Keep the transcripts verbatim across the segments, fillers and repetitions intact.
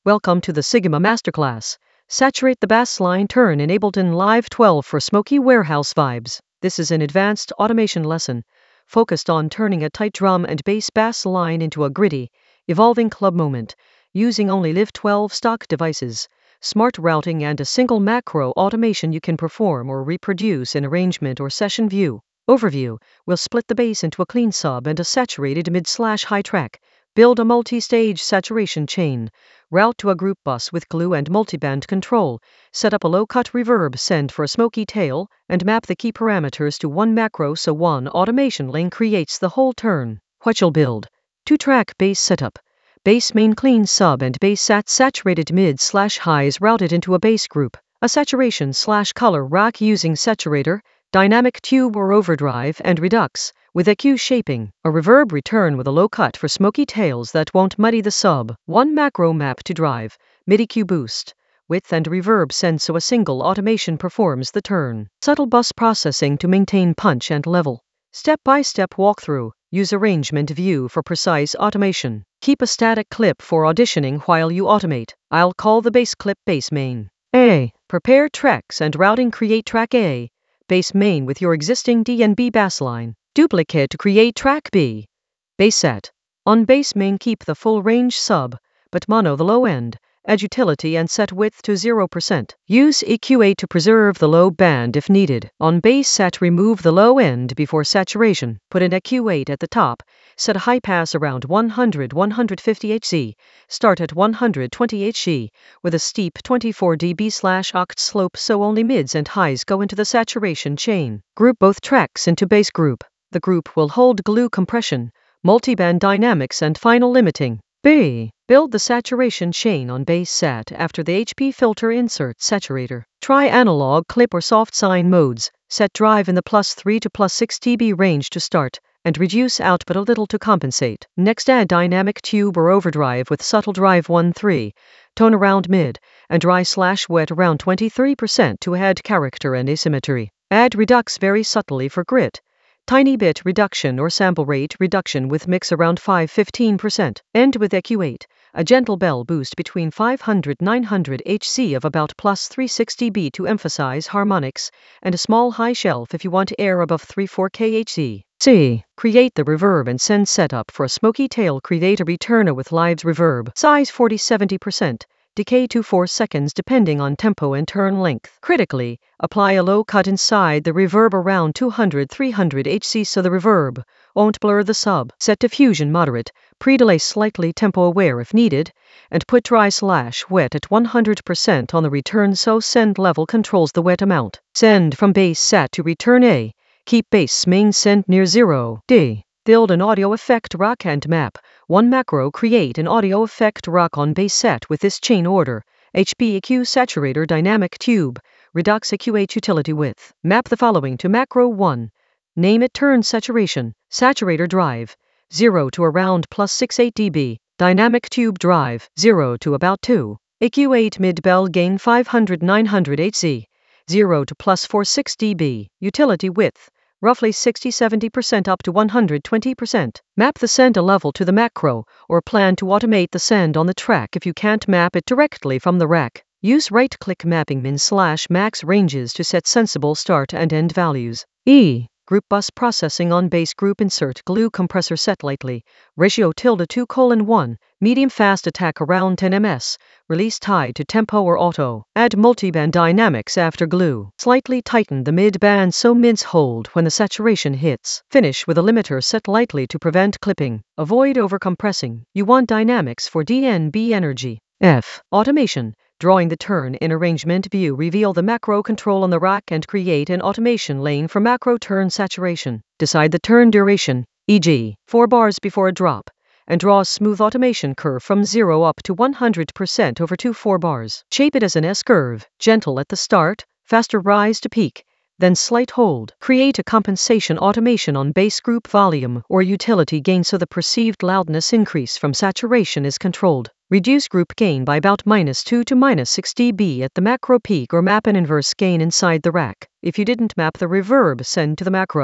Welcome to the Sigma Masterclass. Saturate the bass line turn in Ableton Live twelve for smoky warehouse vibes. This is an advanced automation lesson focused on turning a tight drum and bass bass line into a gritty, evolving club moment, using only Live twelve stock devices, smart routing, and a single macro automation you can perform or reproduce in arrangement or session view. Overview: we'll split the bass into a clean sub and a saturated mid-slash-high track. Build a multi-stage saturation chain. Route to a group bus with glue and multiband control. Set up a low-cut reverb send for a smoky tail, and map the key parameters to one macro so one automation lane creates the whole turn. What you'll build: two-track bass setup. Bass main clean sub and bass sat saturated mid-slash-highs routed into a bass group. A saturation-slash-color rack using saturator, dynamic tube or overdrive, and redux, with E Q shaping. A reverb return with a low cut for smoky tails that won't muddy the sub. One macro map to drive, mid E Q boost, width and reverb send so a single automation performs the turn. Subtle bus processing to maintain punch and level. Step-by-step walkthrough. Use arrangement view for precise automation. Keep a static clip for auditioning while you automate. I'll call the bass clip bass main. A. Prepare tracks and routing. Create track A, bass main with your existing D and B bassline. Duplicate to create track B, bass set. On bass main keep the full range sub, but mono the low end. Add utility and set width to zero percent. Use E Q eight to preserve the low band if needed. On bass set remove the low end before saturation. Put an E Q eight at the top. Set a high pass around one hundred to one hundred fifty hertz. Start at one hundred twenty hertz with a steep twenty-four decibel slash oct slope so only mids and highs go into the saturation chain. Group both tracks into bass group. The group will hold glue compression, multiband dynamics, and final limiting. B. Build the saturation chain on bass sat after the H P filter insert saturator. Try analog clip or soft sine modes. Set drive in the plus three to plus six decibel range to start, and reduce output a little to compensate. Next add dynamic tube or overdrive with subtle drive one three, tone around mid, and dry slash wet around twenty-three percent to add character and asymmetry. Add redux very subtly for grit. Tiny bit reduction or sample rate reduction with mix around five to fifteen percent. End with E Q eight, a gentle bell boost between five hundred to nine hundred hertz of about plus three hundred sixty decibels to emphasize harmonics, and a small high shelf if you want air above three to four kilohertz. C. Create the reverb and send setup for a smoky tail. Create a returner with Live's reverb. Size forty to seventy percent. Decay to four seconds depending on tempo and turn length. Critically, apply a low cut inside the reverb around two hundred to three hundred hertz so the reverb won't blur the sub. Set diffusion moderate, pre-delay slightly tempo aware if needed, and put dry slash wet at one hundred percent on the return so send level controls the wet amount. Send from bass sat to return A. Keep bass main send near zero. D. Build an audio effect rack and map. One macro create an audio effect rack on bass set with this chain order: H P E Q saturator dynamic tube, redux E Q eight utility width. Map the following to macro one. Name it turn saturation, saturator drive, zero to around plus six to eight decibels, dynamic tube drive, zero to about two, E Q eight mid bell gain five hundred to nine hundred hertz, zero to plus four hundred six decibels, utility width, roughly sixty to seventy percent up to one hundred twenty percent. Map the send a level to the macro, or plan to automate the send on the track if you can't map it directly from the rack. Use right-click mapping min slash max ranges to set sensible start and end values. E. Group bus processing on bass group. Insert glue compressor set lightly, ratio tilde two colon one, medium fast attack around ten meters, release tied to tempo or auto. Add multiband dynamics after glue. Slightly tighten the mid band so mids hold when the saturation hits. Finish with a limiter set lightly to prevent clipping. Avoid overcompressing. You want dynamics for D N B energy. F. Automation. Drawing the turn in arrangement view. Reveal the macro control on the rack and create an automation lane for macro turn saturation. Decide the turn duration, for example, four bars before a drop, and draw a smooth automation curve from zero up to one hundred percent over two to four bars. Shape it as an S-curve, gentle at the start, faster rise to peak, then slight hold. Create a compensation automation on bass group volume or utility gain so the perceived loudness increase from saturation is controlled. Reduce group gain by about minus two to minus six decibels at the macro peak, or map an inverse gain inside the rack. If you didn't map the reverb send to the macro,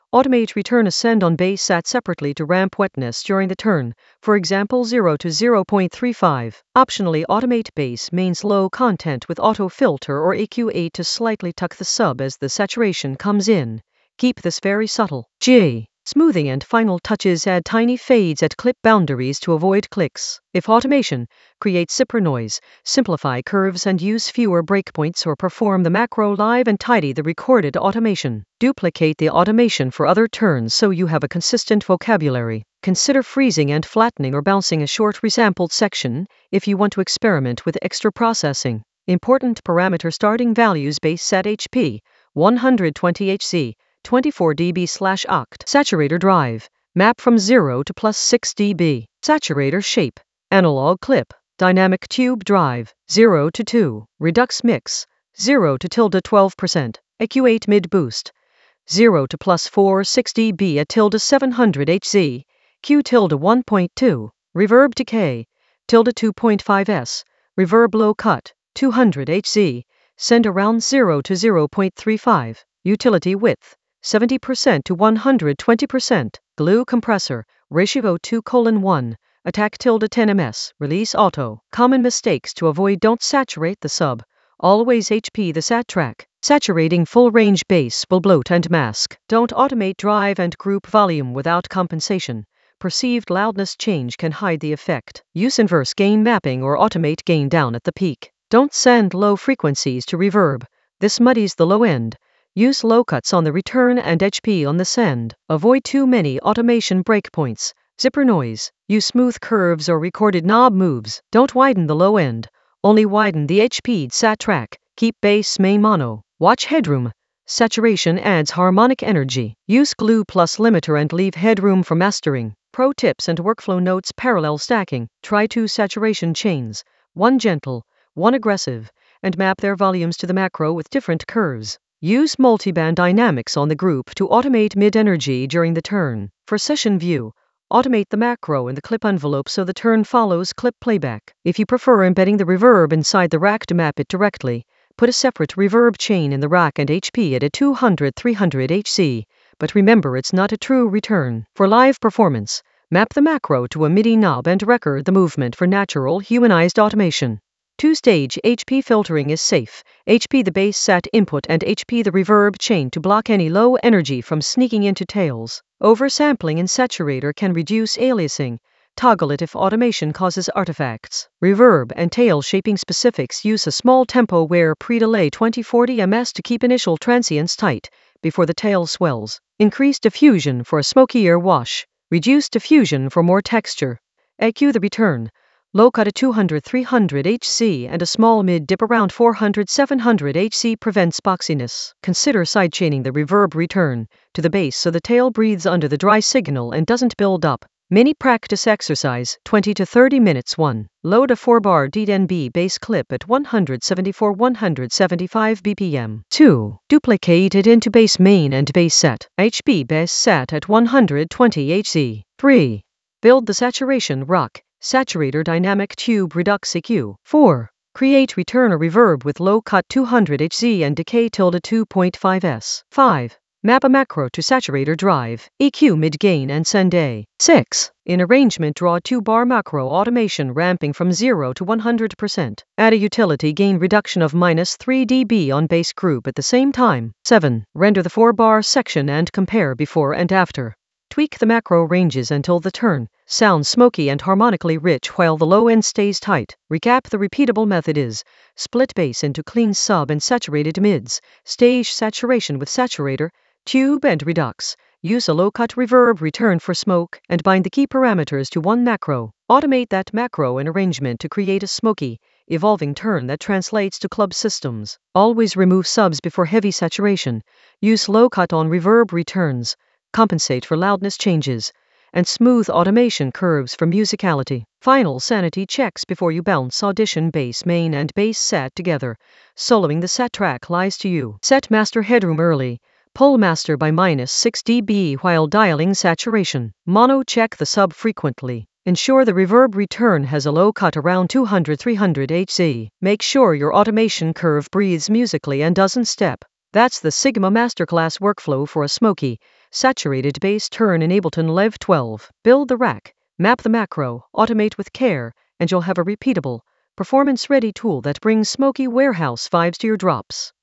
Automate return ascend on bass sat separately to ramp wetness during the turn, for example zero to zero point three five. Optionally automate bass mains low content with auto filter or A Q eight to slightly tuck the sub as the saturation comes in. Keep this very subtle. J. Smoothing and final touches add tiny fades at clip boundaries to avoid clicks. If automation, create zipper noise, simplify curves and use fewer breakpoints or perform the macro live and tidy the recorded automation. Duplicate the automation for other turns so you have a consistent vocabulary. Consider freezing and flattening or bouncing a short resampled section if you want to experiment with extra processing. Important parameter starting values bass set H P, one hundred twenty hertz. twenty-four decibels slash oct. Saturator drive. Map from zero to plus six decibels. Saturator shape. Analog clip. Dynamic tube drive. zero to two. Redux mix. zero to tilde twelve percent. A Q eight mid boost. zero to plus four six decibels at tilde seven hundred hertz. Q tilde one point two. Reverb decay. Tilde two point five S. Reverb low cut. two hundred hertz. Send around zero to zero point three five. Utility width. seventy percent to one hundred twenty percent. Glue compressor, ratio two colon one. Attack tilde ten meters, release auto. Common mistakes to avoid: don't saturate the sub. Always H P the sat track. Saturating full range bass will bloat and mask. Don't automate drive and group volume without compensation. Perceived loudness change can hide the effect. Use inverse gain mapping or automate gain down at the peak. Don't send low frequencies to reverb. This muddies the low end. Use low cuts on the return and H P on the send. Avoid too many automation breakpoints. Zipper noise. Use smooth curves or recorded knob moves. Don't widen the low end. Only widen the H P'd sat track. Keep bass main mono. Watch headroom. Saturation adds harmonic energy. Use glue plus limiter and leave headroom for mastering. Pro tips and workflow notes: parallel stacking. Try two saturation chains, one gentle, one aggressive, and map their volumes to the macro with different curves. Use multiband dynamics on the group to automate mid-energy during the turn. For session view, automate the macro in the clip envelope so the turn follows clip playback. If you prefer embedding the reverb inside the rack to map it directly, put a separate reverb chain in the rack and H P it at two hundred to three hundred hertz. But remember, it's not a true return. For live performance, map the macro to a MIDI knob and record the movement for natural, humanized automation. Two-stage H P filtering is safe. H P the bass sat input and H P the reverb chain to block any low energy from sneaking into tails. Oversampling in saturator can reduce aliasing. Toggle it if automation causes artifacts. Reverb and tail shaping specifics: use a small tempo where pre-delay twenty to forty meters to keep initial transients tight before the tail swells. Increase diffusion for a smokier wash. Reduce diffusion for more texture. E Q the return. Low cut at two hundred to three hundred hertz and a small mid dip around four hundred to seven hundred hertz prevents boxiness. Consider sidechaining the reverb return to the bass so the tail breathes under the dry signal and doesn't build up. Mini practice exercise: twenty to thirty minutes. one. Load a four bar D N B bass clip at one seventy-four to one seventy-five B P M. two. Duplicate it into bass main and bass set. H P bass sat at one hundred twenty hertz. three. Build the saturation rock. Saturator dynamic tube Redux E Q. four. Create return or reverb with low cut two hundred hertz and decay tilde two point five S. five. Map a macro to saturator drive, E Q mid gain and send A. six. In arrangement, draw two bar macro automation ramping from zero to one hundred percent. Add a utility gain reduction of minus three decibels on bass group at the same time. seven. Render the four bar section and compare before and after. Tweak the macro ranges until the turn sounds smoky and harmonically rich while the low end stays tight. Recap: the repeatable method is: split bass into clean sub and saturated mids, stage saturation with saturator, tube and redux. Use a low-cut reverb return for smoke, and bind the key parameters to one macro. Automate that macro in arrangement to create a smoky, evolving turn that translates to club systems. Always remove subs before heavy saturation. Use low-cut on reverb returns. Compensate for loudness changes. And smooth automation curves for musicality. Final sanity checks before you bounce: audition bass main and bass sat together. Soloing the sat track lies to you. Set master headroom early. Pull master by minus six decibels while dialing saturation. Mono check the sub frequently. Ensure the reverb return has a low cut around two hundred to three hundred hertz. Make sure your automation curve breathes musically and doesn't step. That's the Sigma Masterclass workflow for a smoky, Saturated bass turn in Ableton Live twelve. Build the rack, map the macro, automate with care, and you'll have a repeatable, performance-ready tool that brings smoky warehouse vibes to your drops.